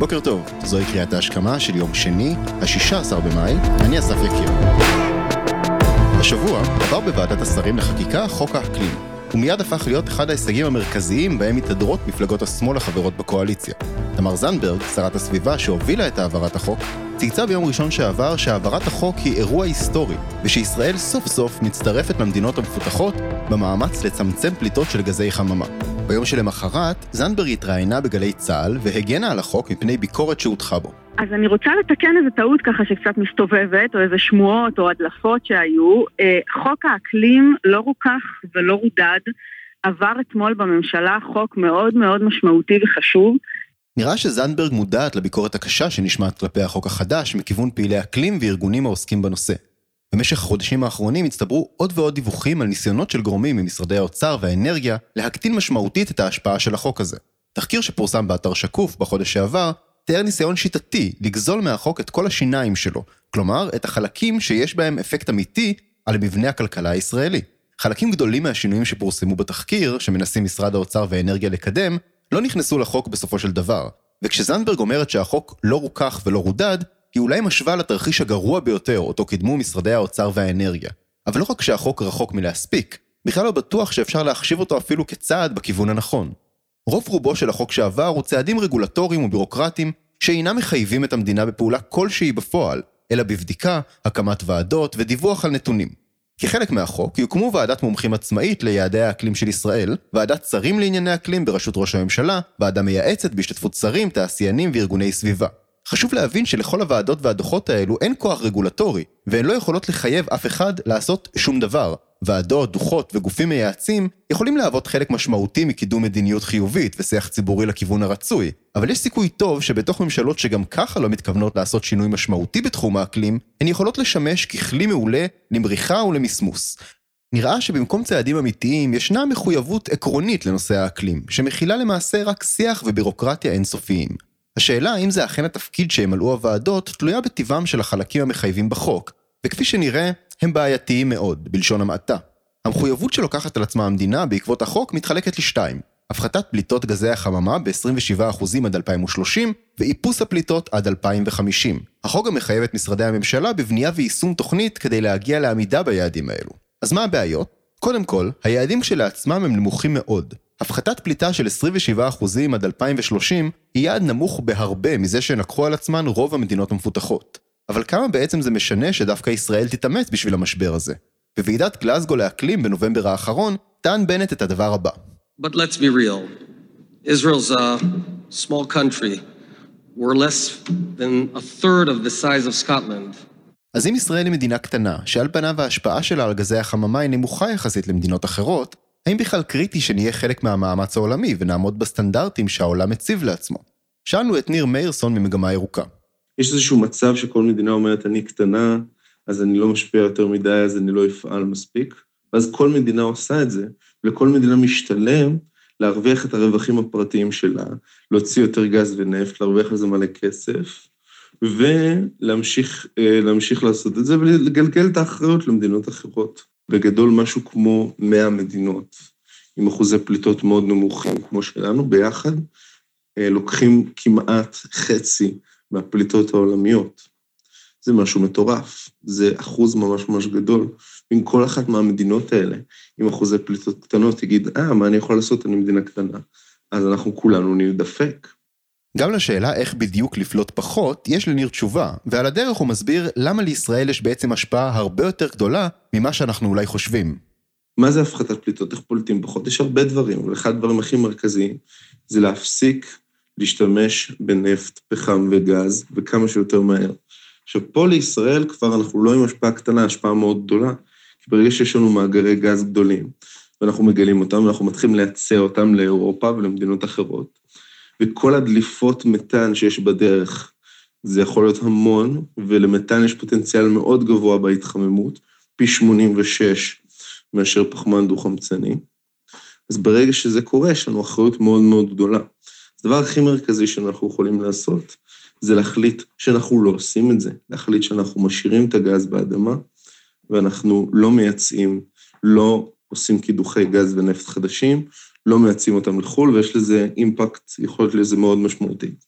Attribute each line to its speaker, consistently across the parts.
Speaker 1: בוקר טוב, זוהי קריאת ההשכמה של יום שני, ה-16 במאי, אני אסף יקיר. השבוע עבר בוועדת השרים לחקיקה חוק האקלים, ומיד הפך להיות אחד ההישגים המרכזיים בהם מתהדרות מפלגות השמאל החברות בקואליציה. תמר זנדברג, שרת הסביבה שהובילה את העברת החוק, צייצה ביום ראשון שעבר שהעברת החוק היא אירוע היסטורי, ושישראל סוף סוף מצטרפת למדינות המפותחות במאמץ לצמצם פליטות של גזי חממה. ביום שלמחרת, זנדברג התראיינה בגלי צה"ל והגנה על החוק מפני ביקורת שהוטחה בו.
Speaker 2: אז אני רוצה לתקן איזו טעות ככה שקצת מסתובבת, או איזה שמועות או הדלפות שהיו. חוק האקלים לא רוכך ולא רודד, עבר אתמול בממשלה חוק מאוד מאוד משמעותי וחשוב.
Speaker 1: נראה שזנדברג מודעת לביקורת הקשה שנשמעת כלפי החוק החדש מכיוון פעילי אקלים וארגונים העוסקים בנושא. במשך החודשים האחרונים הצטברו עוד ועוד דיווחים על ניסיונות של גורמים ממשרדי האוצר והאנרגיה להקטין משמעותית את ההשפעה של החוק הזה. תחקיר שפורסם באתר שקוף בחודש שעבר תיאר ניסיון שיטתי לגזול מהחוק את כל השיניים שלו, כלומר את החלקים שיש בהם אפקט אמיתי על מבנה הכלכלה הישראלי. חלקים גדולים מהשינויים שפורסמו בתחקיר, שמנסים משרד האוצר והאנרגיה לקדם, לא נכנסו לחוק בסופו של דבר. וכשזנדברג אומרת שהחוק לא רוכך ולא רודד, היא אולי משווה לתרחיש הגרוע ביותר, אותו קידמו משרדי האוצר והאנרגיה. אבל לא רק שהחוק רחוק מלהספיק, בכלל לא בטוח שאפשר להחשיב אותו אפילו כצעד בכיוון הנכון. רוב רובו של החוק שעבר הוא צעדים רגולטוריים ובירוקרטיים שאינם מחייבים את המדינה בפעולה כלשהי בפועל, אלא בבדיקה, הקמת ועדות ודיווח על נתונים. כחלק מהחוק יוקמו ועדת מומחים עצמאית ליעדי האקלים של ישראל, ועדת שרים לענייני אקלים בראשות ראש הממשלה, ועדה מייעצת בהשתתפות שרים, תעשיינים וארגוני סביבה. חשוב להבין שלכל הוועדות והדוחות האלו אין כוח רגולטורי, והן לא יכולות לחייב אף אחד לעשות שום דבר. ועדות, דוחות וגופים מייעצים יכולים להוות חלק משמעותי מקידום מדיניות חיובית ושיח ציבורי לכיוון הרצוי, אבל יש סיכוי טוב שבתוך ממשלות שגם ככה לא מתכוונות לעשות שינוי משמעותי בתחום האקלים, הן יכולות לשמש ככלי מעולה למריחה ולמסמוס. נראה שבמקום צעדים אמיתיים ישנה מחויבות עקרונית לנושא האקלים, שמכילה למעשה רק שיח ובירוקרטיה אינסופיים. השאלה האם זה אכן התפקיד שימלאו הוועדות תלויה בטבעם של החלקים המחייבים בחוק, וכפי שנראה, הם בעייתיים מאוד, בלשון המעטה. המחויבות שלוקחת על עצמה המדינה בעקבות החוק מתחלקת לשתיים. הפחתת פליטות גזי החממה ב-27% עד 2030, ואיפוס הפליטות עד 2050. החוק גם מחייב את משרדי הממשלה בבנייה ויישום תוכנית כדי להגיע לעמידה ביעדים האלו. אז מה הבעיות? קודם כל, היעדים שלעצמם הם נמוכים מאוד. הפחתת פליטה של 27% עד 2030 היא יעד נמוך בהרבה מזה שנקחו על עצמן רוב המדינות המפותחות. אבל כמה בעצם זה משנה שדווקא ישראל תתאמץ בשביל המשבר הזה? בוועידת גלזגו לאקלים בנובמבר האחרון, טען בנט את הדבר הבא.
Speaker 3: But let's be real. Israel's a small country. We're less than a third of the size of Scotland.
Speaker 1: אז אם ישראל היא מדינה קטנה, שעל פניו ההשפעה שלה על גזי החממה היא נמוכה יחסית למדינות אחרות, האם בכלל קריטי שנהיה חלק מהמאמץ העולמי ונעמוד בסטנדרטים שהעולם מציב לעצמו? שאלנו את ניר מאירסון ממגמה ירוקה.
Speaker 4: יש איזשהו מצב שכל מדינה אומרת, אני קטנה, אז אני לא משפיע יותר מדי, אז אני לא אפעל מספיק. ואז כל מדינה עושה את זה, ולכל מדינה משתלם להרוויח את הרווחים הפרטיים שלה, להוציא יותר גז ונפט, להרוויח לזה מלא כסף, ולהמשיך לעשות את זה, ולגלגל את האחריות למדינות אחרות. בגדול משהו כמו 100 מדינות, עם אחוזי פליטות מאוד נמוכים, כמו שלנו, ביחד, לוקחים כמעט חצי מהפליטות העולמיות. זה משהו מטורף, זה אחוז ממש ממש גדול. עם כל אחת מהמדינות האלה, עם אחוזי פליטות קטנות, תגיד, מה אני יכול לעשות? אני מדינה קטנה. אז אנחנו כולנו נדפק.
Speaker 1: גם לשאלה איך בדיוק לפלוט פחות, יש לניר תשובה, ועל הדרך הוא מסביר למה לישראל יש בעצם השפעה הרבה יותר גדולה ממה שאנחנו אולי חושבים.
Speaker 4: מה זה הפחתת פליטות? איך פולטים פחות? יש הרבה דברים, אבל אחד הדברים הכי מרכזיים זה להפסיק להשתמש בנפט, פחם וגז, וכמה שיותר מהר. עכשיו, פה לישראל כבר אנחנו לא עם השפעה קטנה, השפעה מאוד גדולה, כי ברגע שיש לנו מאגרי גז גדולים, ואנחנו מגלים אותם, ואנחנו מתחילים לייצא אותם לאירופה ולמדינות אחרות, וכל הדליפות מתאן שיש בדרך, זה יכול להיות המון, ולמתאן יש פוטנציאל מאוד גבוה בהתחממות, פי 86 מאשר פחמן דו-חמצני. אז ברגע שזה קורה, יש לנו אחריות מאוד מאוד גדולה. הדבר הכי מרכזי שאנחנו יכולים לעשות, זה להחליט שאנחנו לא עושים את זה, להחליט שאנחנו משאירים את הגז באדמה, ואנחנו לא מייצאים, לא עושים קידוחי גז ונפט חדשים, לא מייצאים אותם לחול, ויש לזה אימפקט, יכול להיות לזה מאוד משמעותי.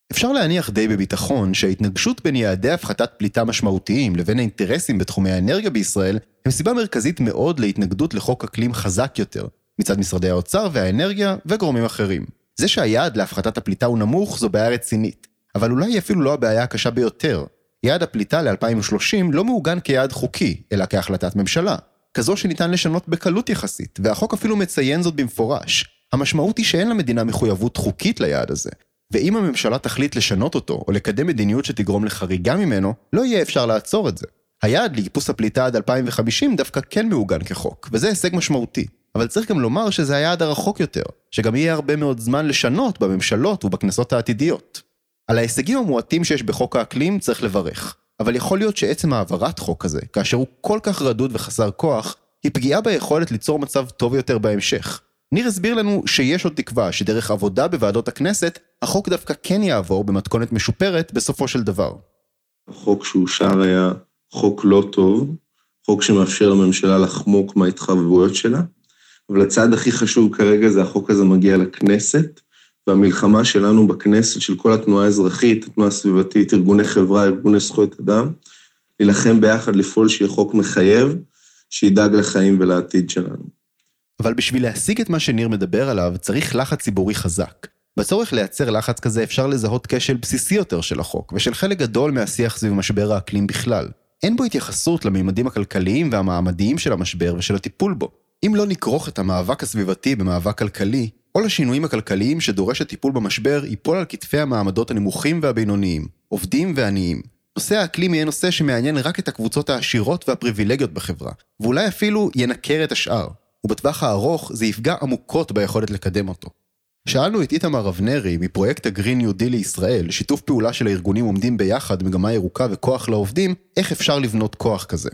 Speaker 1: אפשר להניח די בביטחון שההתנגשות בין יעדי הפחתת פליטה משמעותיים לבין האינטרסים בתחומי האנרגיה בישראל הם סיבה מרכזית מאוד להתנגדות לחוק אקלים חזק יותר, מצד משרדי האוצר והאנרגיה וגורמים אחרים. זה שהיעד להפחתת הפליטה הוא נמוך זו בעיה רצינית, אבל אולי אפילו לא הבעיה הקשה ביותר. יעד הפליטה ל-2030 לא מעוגן כיעד חוקי, אלא כהחלטת ממשלה, כזו שניתן לשנות בקלות יחסית, והחוק אפילו מציין זאת במפורש. המשמעות היא שאין למדינה מחויבות חוקית ליעד הזה, ואם הממשלה תחליט לשנות אותו או לקדם מדיניות שתגרום לחריגה ממנו, לא יהיה אפשר לעצור את זה. היעד לאיפוס הפליטה עד 2050 דווקא כן מעוגן כחוק, וזה הישג משמעותי. אבל צריך גם לומר שזה היעד הרחוק יותר, שגם יהיה הרבה מאוד זמן לשנות בממשלות ובכנסות העתידיות. על ההישגים המועטים שיש בחוק האקלים צריך לברך, אבל יכול להיות שעצם העברת חוק הזה, כאשר הוא כל כך רדוד וחסר כוח, היא פגיעה ביכולת ליצור מצב טוב יותר בהמשך. ניר הסביר לנו שיש עוד תקווה שדרך עבודה בוועדות הכנסת, החוק דווקא כן יעבור במתכונת משופרת בסופו של דבר.
Speaker 4: החוק שאושר היה חוק לא טוב, חוק שמאפשר לממשלה לחמוק מההתחברויות שלה, אבל הצעד הכי חשוב כרגע זה החוק הזה מגיע לכנסת, והמלחמה שלנו בכנסת, של כל התנועה האזרחית, התנועה הסביבתית, ארגוני חברה, ארגוני זכויות אדם, להילחם ביחד לפעול שיהיה חוק מחייב, שידאג לחיים ולעתיד שלנו.
Speaker 1: אבל בשביל להשיג את מה שניר מדבר עליו, צריך לחץ ציבורי חזק. בצורך לייצר לחץ כזה אפשר לזהות כשל בסיסי יותר של החוק, ושל חלק גדול מהשיח סביב משבר האקלים בכלל. אין בו התייחסות לממדים הכלכליים והמעמדיים של המשבר ושל הטיפול בו. אם לא נקרוך את המאבק הסביבתי במאבק כלכלי, או לשינויים הכלכליים שדורש הטיפול במשבר ייפול על כתפי המעמדות הנמוכים והבינוניים, עובדים ועניים. נושא האקלים יהיה נושא שמעניין רק את הקבוצות העשירות והפריבילגיות בחברה, ואולי אפילו ינקר את השאר. ובטווח הארוך זה יפגע עמוקות ביכולת לקדם אותו. שאלנו את איתמר אבנרי מפרויקט הגרין ניו דיל לישראל, שיתוף פעולה של הארגונים עומדים ביחד, מגמה ירוקה וכוח לעובדים, איך אפשר לבנות כוח כזה.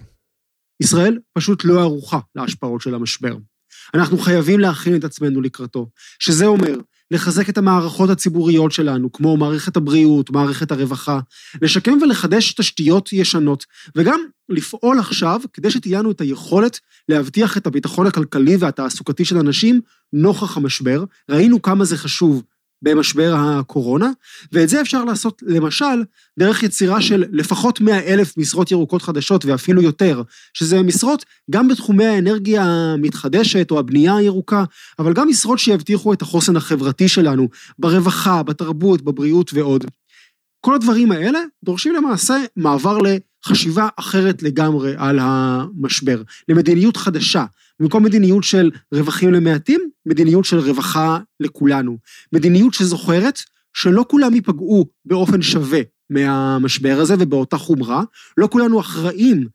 Speaker 5: ישראל פשוט לא ערוכה להשפעות של המשבר. אנחנו חייבים להכין את עצמנו לקראתו, שזה אומר לחזק את המערכות הציבוריות שלנו, כמו מערכת הבריאות, מערכת הרווחה, לשקם ולחדש תשתיות ישנות, וגם לפעול עכשיו כדי שתהיה לנו את היכולת להבטיח את הביטחון הכלכלי והתעסוקתי של אנשים נוכח המשבר. ראינו כמה זה חשוב במשבר הקורונה, ואת זה אפשר לעשות למשל דרך יצירה של לפחות 100,000 משרות ירוקות חדשות ואפילו יותר, שזה משרות גם בתחומי האנרגיה המתחדשת או הבנייה הירוקה, אבל גם משרות שיבטיחו את החוסן החברתי שלנו, ברווחה, בתרבות, בבריאות ועוד. כל הדברים האלה דורשים למעשה מעבר לחשיבה אחרת לגמרי על המשבר, למדיניות חדשה, במקום מדיניות של רווחים למעטים, מדיניות של רווחה לכולנו, מדיניות שזוכרת שלא כולם ייפגעו באופן שווה מהמשבר הזה ובאותה חומרה, לא כולנו אחראים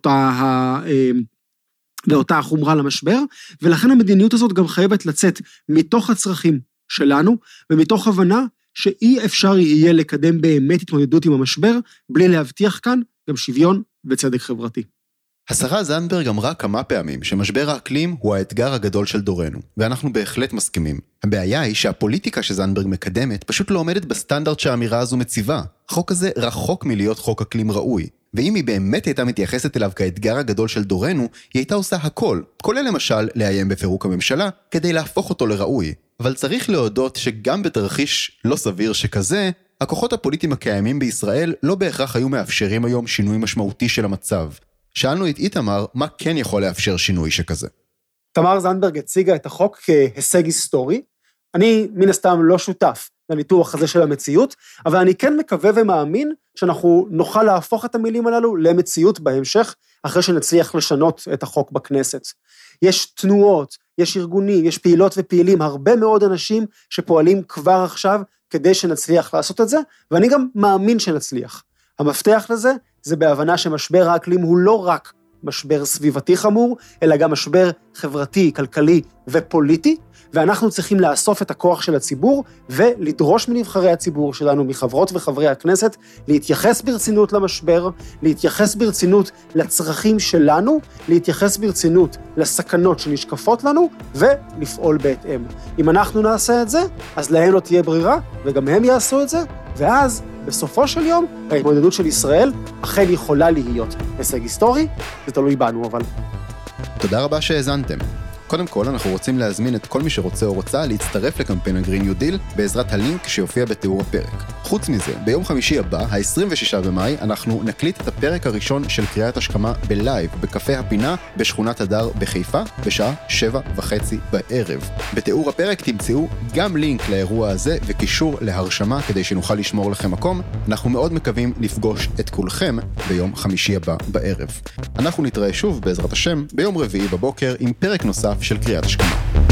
Speaker 5: באותה חומרה למשבר, ולכן המדיניות הזאת גם חייבת לצאת מתוך הצרכים שלנו, ומתוך הבנה שאי אפשר יהיה לקדם באמת התמודדות עם המשבר, בלי להבטיח כאן גם שוויון וצדק חברתי.
Speaker 1: השרה זנדברג אמרה כמה פעמים שמשבר האקלים הוא האתגר הגדול של דורנו, ואנחנו בהחלט מסכימים. הבעיה היא שהפוליטיקה שזנדברג מקדמת פשוט לא עומדת בסטנדרט שהאמירה הזו מציבה. החוק הזה רחוק מלהיות חוק אקלים ראוי, ואם היא באמת הייתה מתייחסת אליו כאתגר הגדול של דורנו, היא הייתה עושה הכל, כולל למשל לאיים בפירוק הממשלה, כדי להפוך אותו לראוי. אבל צריך להודות שגם בתרחיש לא סביר שכזה, הכוחות הפוליטיים הקיימים בישראל לא בהכרח היו מאפשרים היום שינוי משמעותי של המצב. שאלנו את איתמר מה כן יכול לאפשר שינוי שכזה.
Speaker 5: תמר זנדברג הציגה את החוק כהישג היסטורי. אני מן הסתם לא שותף לניתוח הזה של המציאות, אבל אני כן מקווה ומאמין שאנחנו נוכל להפוך את המילים הללו למציאות בהמשך, אחרי שנצליח לשנות את החוק בכנסת. יש תנועות, יש ארגונים, יש פעילות ופעילים, הרבה מאוד אנשים שפועלים כבר עכשיו כדי שנצליח לעשות את זה, ואני גם מאמין שנצליח. המפתח לזה זה בהבנה שמשבר האקלים הוא לא רק משבר סביבתי חמור, אלא גם משבר חברתי, כלכלי ופוליטי, ואנחנו צריכים לאסוף את הכוח של הציבור, ולדרוש מנבחרי הציבור שלנו, מחברות וחברי הכנסת, להתייחס ברצינות למשבר, להתייחס ברצינות לצרכים שלנו, להתייחס ברצינות לסכנות שנשקפות לנו, ולפעול בהתאם. אם אנחנו נעשה את זה, אז להם לא תהיה ברירה, וגם הם יעשו את זה, ואז בסופו של יום, ההתמודדות של ישראל אכן יכולה להיות הישג היסטורי, זה תלוי בנו אבל.
Speaker 1: תודה רבה שהאזנתם. קודם כל, אנחנו רוצים להזמין את כל מי שרוצה או רוצה להצטרף לקמפיין הגרין ניו דיל בעזרת הלינק שיופיע בתיאור הפרק. חוץ מזה, ביום חמישי הבא, ה-26 במאי, אנחנו נקליט את הפרק הראשון של קריאת השכמה בלייב, בקפה הפינה, בשכונת הדר בחיפה, בשעה 7:30 בערב. בתיאור הפרק תמצאו גם לינק לאירוע הזה וקישור להרשמה כדי שנוכל לשמור לכם מקום. אנחנו מאוד מקווים לפגוש את כולכם ביום חמישי הבא בערב. אנחנו נתראה שוב בעזרת השם ביום רביעי בבוקר עם פרק נוסף של קריאת השכמה.